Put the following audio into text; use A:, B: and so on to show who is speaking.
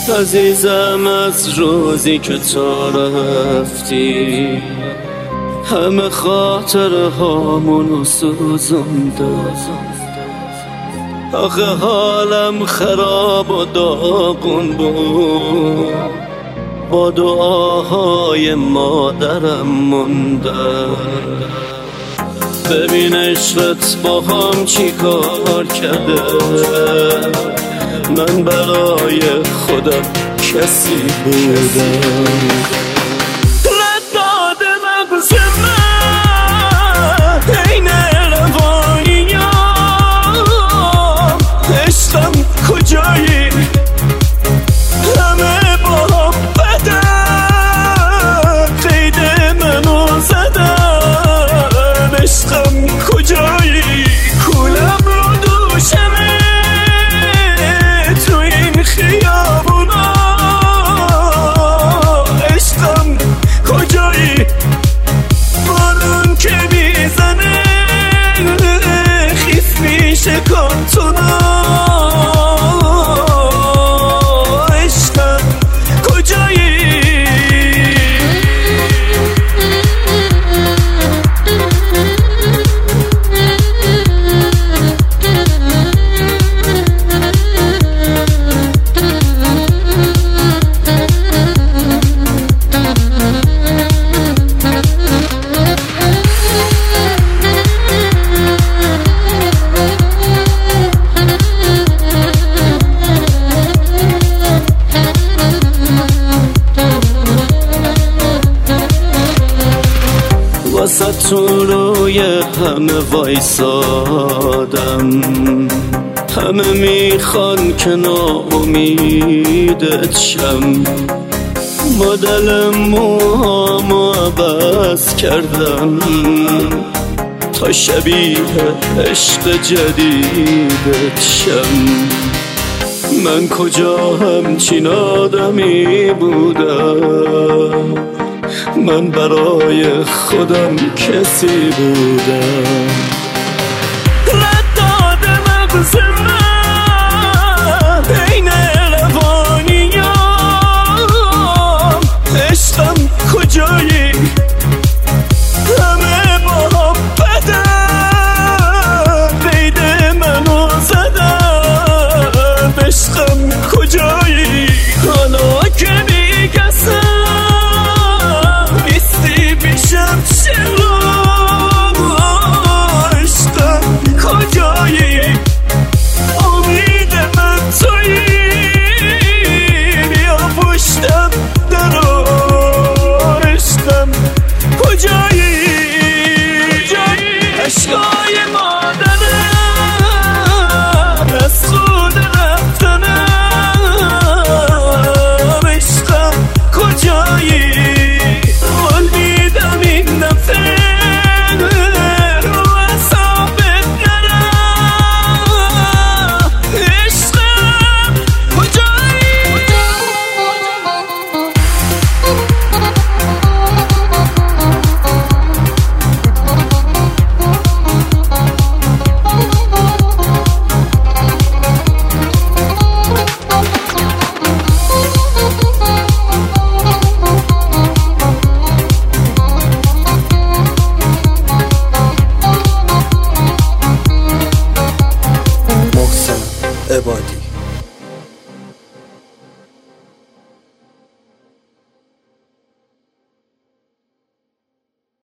A: عزیزم از روزی که تو رفتی همه خاطر هامونو سوزونده. آخه حالم خراب و داغون بود، با دعاهای مادرم مونده. ببین عشقت با هم چی کار کرده، من برای خودم کسی بودم. رد داده مغز من عین رواییام، عشقم کجایی همه با هم بدن، قید منو زدن. عشقم کجایی کولم رو دوشمه تو این خیابونا. عشقم کجایی بارون که میزنه خیس میشه کارتونا. عشقم کجایی واسه تو روی همه وایسادم، همه میخوان که ناامیدت شم. مدل موهامو عوض کردم تا شبیه عشق جدیدت شم. من کجا همچین آدمی بودم، من برای خودم کسی بودم.